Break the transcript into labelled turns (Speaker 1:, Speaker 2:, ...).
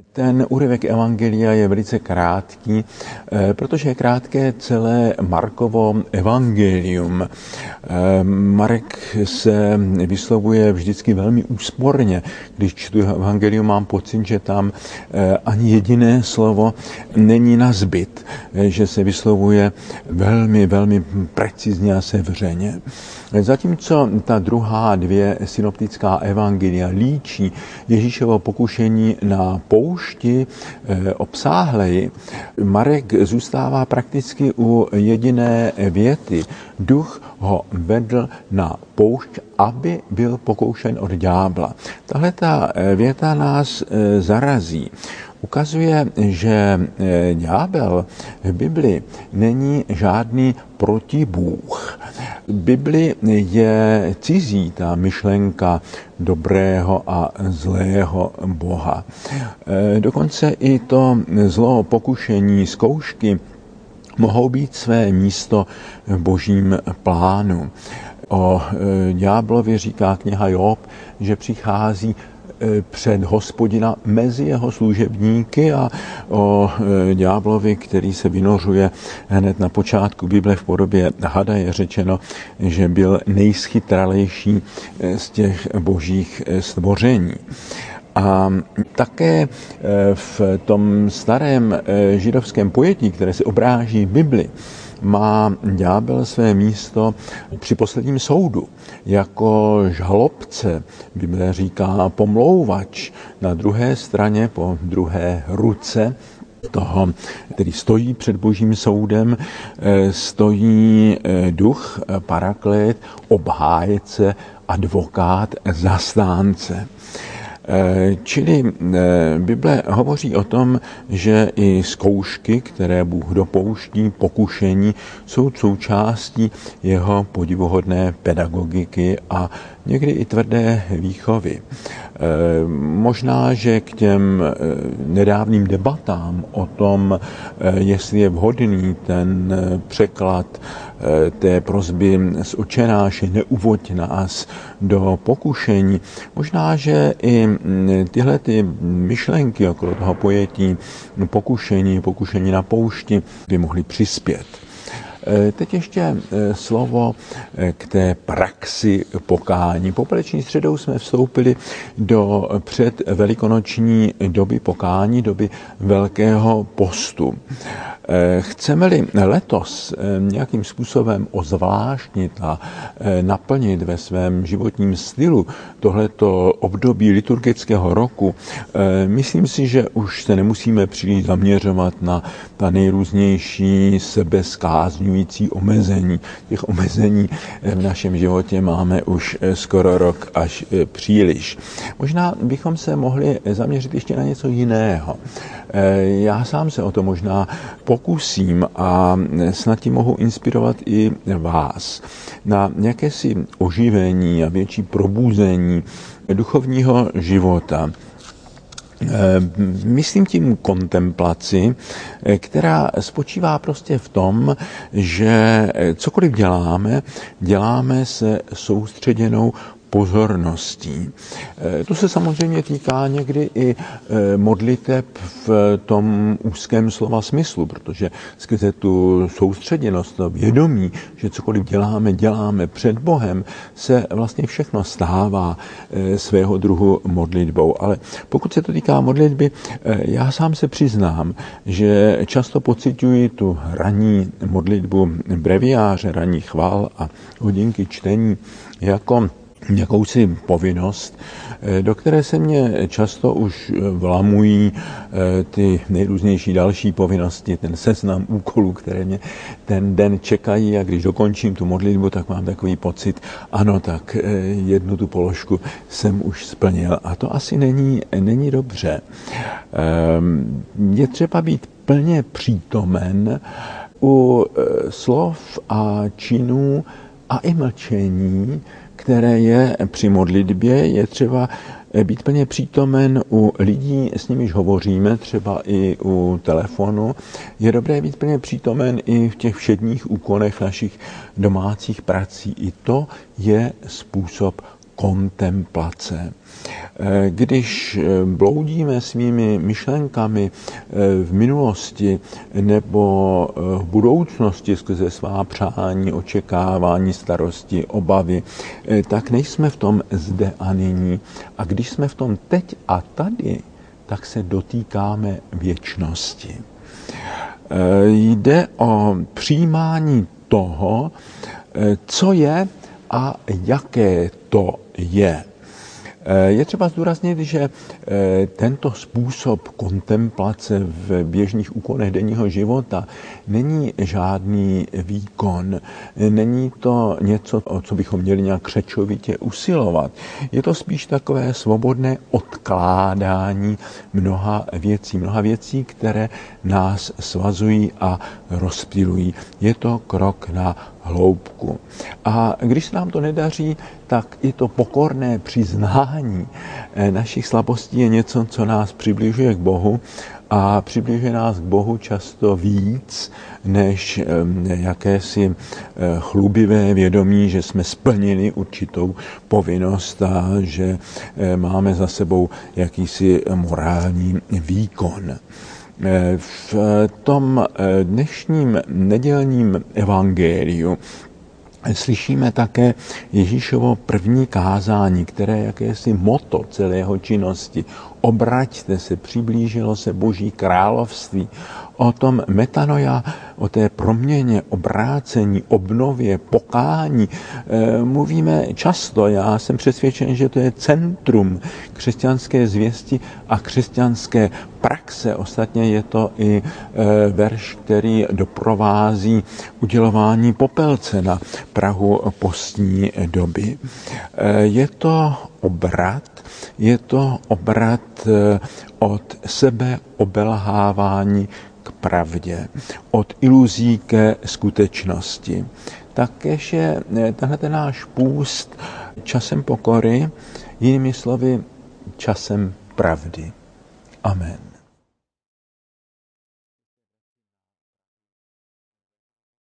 Speaker 1: Ten úryvek evangelia je velice krátký, protože je krátké celé Markovo evangelium. Marek se vyslovuje vždycky velmi úsporně. Když čtu evangelium, mám pocit, že tam ani jediné slovo není na zbyt, že se vyslovuje velmi, velmi precizně a sevřeně. Zatímco ta druhá dvě synoptická evangelia líčí Ježíšovo pokušení na poušti obsáhleji, Marek zůstává prakticky u jediné věty. Duch ho vedl na poušť, aby byl pokoušen od ďábla. Tahle ta věta nás zarazí. Ukazuje, že ďábel v Bibli není žádný protibůh. V Bibli je cizí ta myšlenka dobrého a zlého Boha. Dokonce i to zlo pokušení, zkoušky mohou být své místo v božím plánu. O ďáblovi říká kniha Job, že přichází před Hospodina mezi jeho služebníky, a o ďáblovi, který se vynořuje hned na počátku Bible v podobě hada, je řečeno, že byl nejschytralejší z těch božích stvoření. A také v tom starém židovském pojetí, které se obráží v Bibli, má ďábel své místo při posledním soudu. Jako žalobce, Bible říká pomlouvač, na druhé straně, po druhé ruce toho, který stojí před božím soudem, stojí duch, paraklet, obhájce, advokát, zastánce. Čili Bible hovoří o tom, že i zkoušky, které Bůh dopouští, pokušení, jsou součástí jeho podivuhodné pedagogiky a někdy i tvrdé výchovy. Možná, že k těm nedávným debatám o tom, jestli je vhodný ten překlad té prosby z Otčenáše, neuvoď nás do pokušení. Možná, že i tyhle ty myšlenky okolo toho pojetí pokušení na poušti by mohly přispět. Teď ještě slovo k té praxi pokání. Popeleční středou jsme vstoupili do předvelikonoční doby pokání, doby Velkého postu. Chceme-li letos nějakým způsobem ozvláštnit a naplnit ve svém životním stylu tohleto období liturgického roku, myslím si, že už se nemusíme příliš zaměřovat na ta nejrůznější sebezkázňující omezení. Těch omezení v našem životě máme už skoro rok až příliš. Možná bychom se mohli zaměřit ještě na něco jiného. Já sám se o to možná pokusím a snad tím mohu inspirovat i vás na jakési oživení a větší probuzení duchovního života. Myslím tím kontemplaci, která spočívá prostě v tom, že cokoliv děláme se soustředěnou pozorností. To se samozřejmě týká někdy i modliteb v tom úzkém slova smyslu, protože skrze tu soustředěnost, to vědomí, že cokoliv děláme před Bohem, se vlastně všechno stává svého druhu modlitbou. Ale pokud se to týká modlitby, já sám se přiznám, že často pociťuji tu ranní modlitbu breviáře, ranní chvál a hodinky čtení jako jakousi povinnost, do které se mě často už vlamují ty nejrůznější další povinnosti, ten seznam úkolů, které mě ten den čekají, a když dokončím tu modlitbu, tak mám takový pocit, ano, tak jednu tu položku jsem už splnil. A to asi není dobře. Je třeba být plně přítomen u slov a činů a i mlčení, které je při modlitbě. Je třeba být plně přítomen u lidí, s nimiž hovoříme, třeba i u telefonu. Je dobré být plně přítomen i v těch všedních úkonech našich domácích prací. I to je způsob kontemplace. Když bloudíme svými myšlenkami v minulosti nebo v budoucnosti skrze svá přání, očekávání, starosti, obavy, tak nejsme v tom zde a nyní. A když jsme v tom teď a tady, tak se dotýkáme věčnosti. Jde o přijímání toho, co je a jaké to je. Je třeba zdůraznit, že tento způsob kontemplace v běžných úkonech denního života není žádný výkon, není to něco, o co bychom měli nějak křečovitě usilovat. Je to spíš takové svobodné odkládání mnoha věcí, které nás svazují a rozptylují. Je to krok na hloubku. A když se nám to nedaří, tak i to pokorné přiznání našich slabostí je něco, co nás přibližuje k Bohu a přibližuje nás k Bohu často víc, než jakési chlubivé vědomí, že jsme splnili určitou povinnost a že máme za sebou jakýsi morální výkon. V tom dnešním nedělním evangeliu slyšíme také Ježíšovo první kázání, které je jakési motto celé jeho činnosti. Obraťte se, přiblížilo se Boží království. O tom metanoia, o té proměně, obrácení, obnově, pokání mluvíme často. Já jsem přesvědčen, že to je centrum křesťanské zvěsti a křesťanské praxe. Ostatně je to i verš, který doprovází udělování popelce na prahu postní doby. Je to obrat od sebeobelhávání k pravdě, od iluzí ke skutečnosti. Takéž je tenhle náš půst časem pokory, jinými slovy časem pravdy. Amen.